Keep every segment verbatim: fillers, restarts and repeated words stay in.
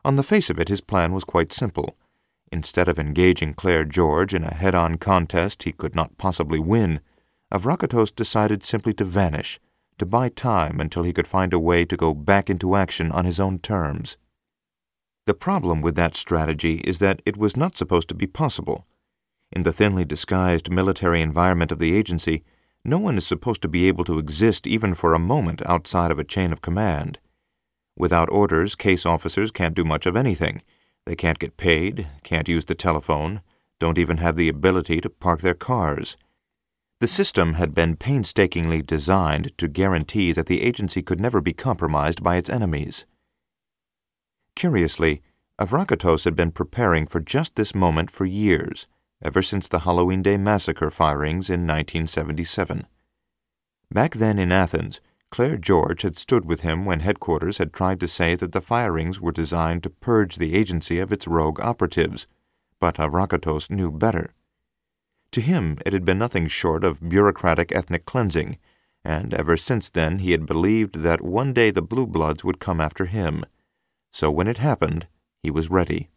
On the face of it, his plan was quite simple. Instead of engaging Claire George in a head-on contest he could not possibly win, Avrakatos decided simply to vanish, to buy time until he could find a way to go back into action on his own terms. The problem with that strategy is that it was not supposed to be possible. In the thinly disguised military environment of the agency, no one is supposed to be able to exist even for a moment outside of a chain of command. Without orders, case officers can't do much of anything. They can't get paid, can't use the telephone, don't even have the ability to park their cars. The system had been painstakingly designed to guarantee that the agency could never be compromised by its enemies. Curiously, Avrakatos had been preparing for just this moment for years, ever since the Halloween Day massacre firings in nineteen seventy-seven. Back then in Athens, Claire George had stood with him when headquarters had tried to say that the firings were designed to purge the agency of its rogue operatives, but Avrakatos knew better. To him it had been nothing short of bureaucratic ethnic cleansing, and ever since then he had believed that one day the Blue Bloods would come after him. So when it happened, he was ready.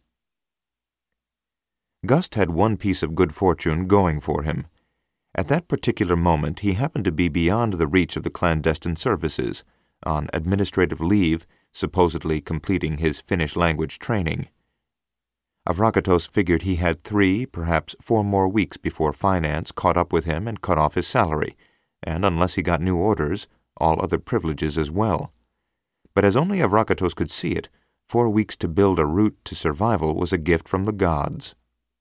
Gust had one piece of good fortune going for him. At that particular moment he happened to be beyond the reach of the clandestine services, on administrative leave, supposedly completing his Finnish language training. Avrakatos figured he had three, perhaps four more weeks before finance caught up with him and cut off his salary, and unless he got new orders, all other privileges as well. But as only Avrakatos could see it, four weeks to build a route to survival was a gift from the gods.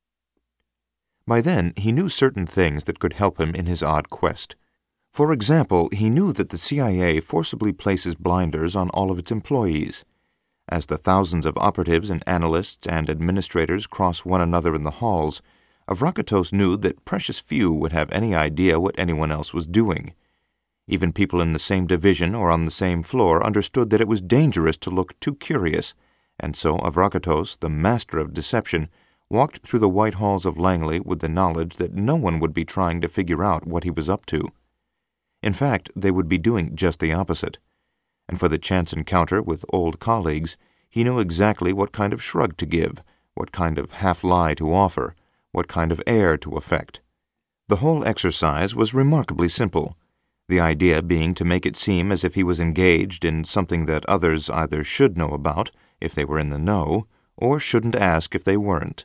By then, he knew certain things that could help him in his odd quest. For example, he knew that the C I A forcibly places blinders on all of its employees. As the thousands of operatives and analysts and administrators cross one another in the halls, Avrakatos knew that precious few would have any idea what anyone else was doing. Even people in the same division or on the same floor understood that it was dangerous to look too curious, and so Avrakatos, the master of deception, walked through the white halls of Langley with the knowledge that no one would be trying to figure out what he was up to. In fact, they would be doing just the opposite. And for the chance encounter with old colleagues, he knew exactly what kind of shrug to give, what kind of half-lie to offer, what kind of air to affect. The whole exercise was remarkably simple, the idea being to make it seem as if he was engaged in something that others either should know about, if they were in the know, or shouldn't ask if they weren't.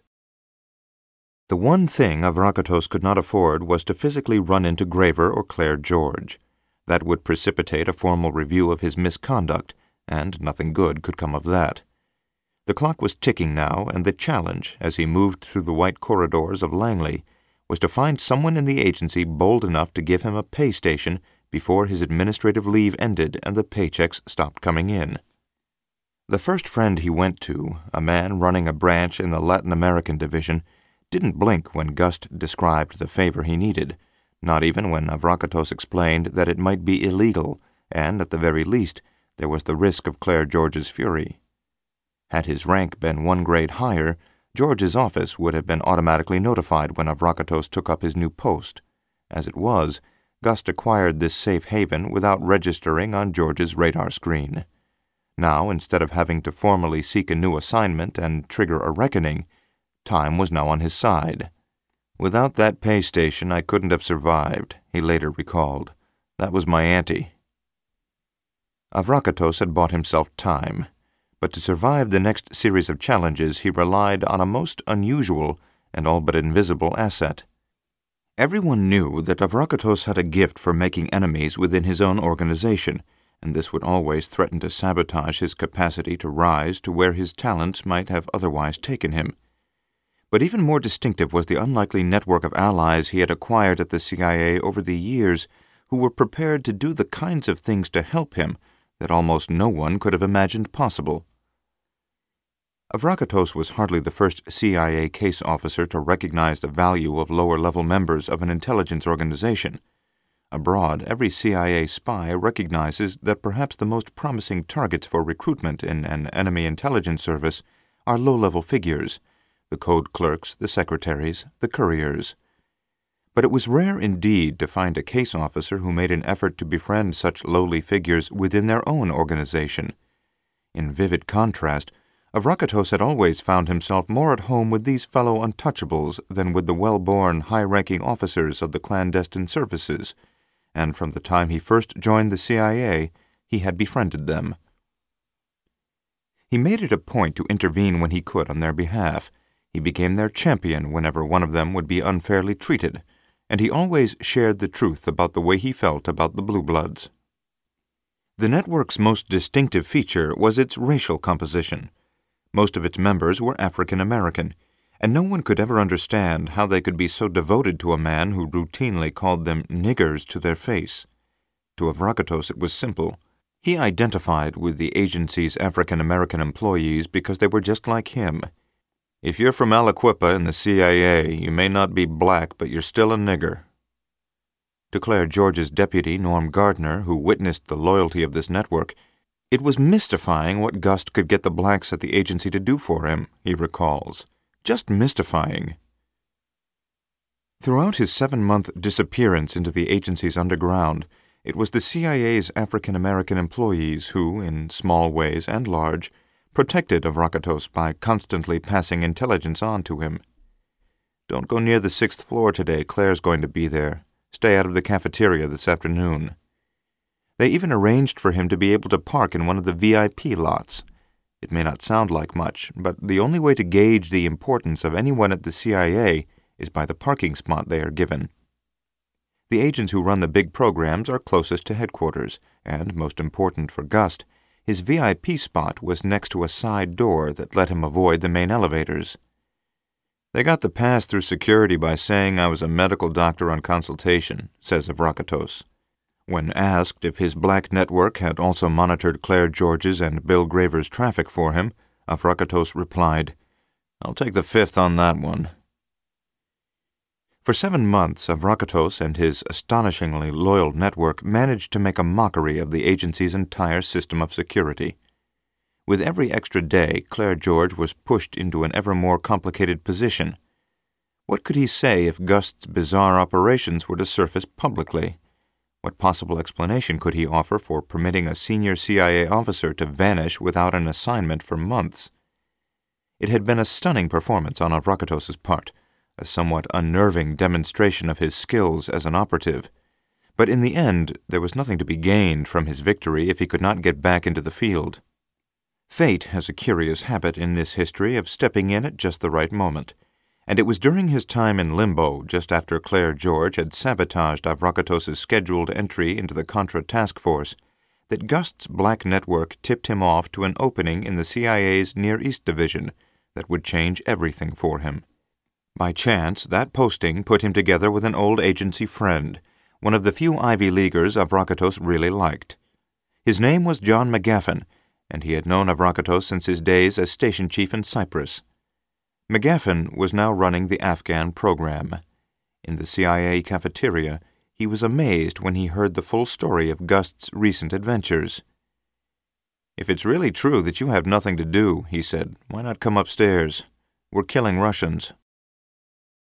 The one thing Avrakatos could not afford was to physically run into Graver or Claire George. That would precipitate a formal review of his misconduct, and nothing good could come of that. The clock was ticking now, and the challenge, as he moved through the white corridors of Langley, was to find someone in the agency bold enough to give him a pay station before his administrative leave ended and the paychecks stopped coming in. The first friend he went to, a man running a branch in the Latin American division, didn't blink when Gust described the favor he needed, not even when Avrakatos explained that it might be illegal, and, at the very least, there was the risk of Claire George's fury. Had his rank been one grade higher, George's office would have been automatically notified when Avrakatos took up his new post. As it was, Gust acquired this safe haven without registering on George's radar screen. Now, instead of having to formally seek a new assignment and trigger a reckoning, time was now on his side. "Without that pay station, I couldn't have survived," he later recalled. "That was my ante." Avrakatos had bought himself time, but to survive the next series of challenges he relied on a most unusual and all but invisible asset. Everyone knew that Avrakatos had a gift for making enemies within his own organization, and this would always threaten to sabotage his capacity to rise to where his talents might have otherwise taken him. But even more distinctive was the unlikely network of allies he had acquired at the C I A over the years who were prepared to do the kinds of things to help him that almost no one could have imagined possible. Avrakatos was hardly the first C I A case officer to recognize the value of lower-level members of an intelligence organization. Abroad, every C I A spy recognizes that perhaps the most promising targets for recruitment in an enemy intelligence service are low-level figures, the code clerks, the secretaries, the couriers. But it was rare indeed to find a case officer who made an effort to befriend such lowly figures within their own organization. In vivid contrast, Avrakotos had always found himself more at home with these fellow untouchables than with the well-born, high-ranking officers of the clandestine services, and from the time he first joined the C I A, he had befriended them. He made it a point to intervene when he could on their behalf. He became their champion whenever one of them would be unfairly treated, and he always shared the truth about the way he felt about the Blue Bloods. The network's most distinctive feature was its racial composition. Most of its members were African American, and no one could ever understand how they could be so devoted to a man who routinely called them niggers to their face. To Avrakotos it was simple. He identified with the agency's African American employees because they were just like him. If you're from Aliquippa in the C I A, you may not be black, but you're still a nigger. To Claire George's deputy, Norm Gardner, who witnessed the loyalty of this network, it was mystifying what Gust could get the blacks at the agency to do for him, he recalls. Just mystifying. Throughout his seven-month disappearance into the agency's underground, it was the C I A's African American employees who, in small ways and large, protected Avrakotos by constantly passing intelligence on to him. "Don't go near the sixth floor today. Claire's going to be there. Stay out of the cafeteria this afternoon." They even arranged for him to be able to park in one of the V I P lots. It may not sound like much, but the only way to gauge the importance of anyone at the C I A is by the parking spot they are given. The agents who run the big programs are closest to headquarters, and, most important for Gust, his V I P spot was next to a side door that let him avoid the main elevators. "They got the pass through security by saying I was a medical doctor on consultation," says Avrakotos. When asked if his black network had also monitored Claire George's and Bill Graver's traffic for him, Avrakotos replied, "I'll take the fifth on that one." For seven months, Avrakotos and his astonishingly loyal network managed to make a mockery of the agency's entire system of security. With every extra day, Claire George was pushed into an ever more complicated position. What could he say if Gust's bizarre operations were to surface publicly? What possible explanation could he offer for permitting a senior C I A officer to vanish without an assignment for months? It had been a stunning performance on Avrakotos's part, a somewhat unnerving demonstration of his skills as an operative. But in the end, there was nothing to be gained from his victory if he could not get back into the field. Fate has a curious habit in this history of stepping in at just the right moment, and it was during his time in limbo, just after Claire George had sabotaged Avrakotos's scheduled entry into the Contra task force, that Gust's black network tipped him off to an opening in the C I A's Near East Division that would change everything for him. By chance, that posting put him together with an old agency friend, one of the few Ivy Leaguers Avrakotos really liked. His name was John McGaffin, and he had known Avrakotos since his days as station chief in Cyprus. McGaffin was now running the Afghan program. In the C I A cafeteria, he was amazed when he heard the full story of Gust's recent adventures. "If it's really true that you have nothing to do," he said, "why not come upstairs? We're killing Russians."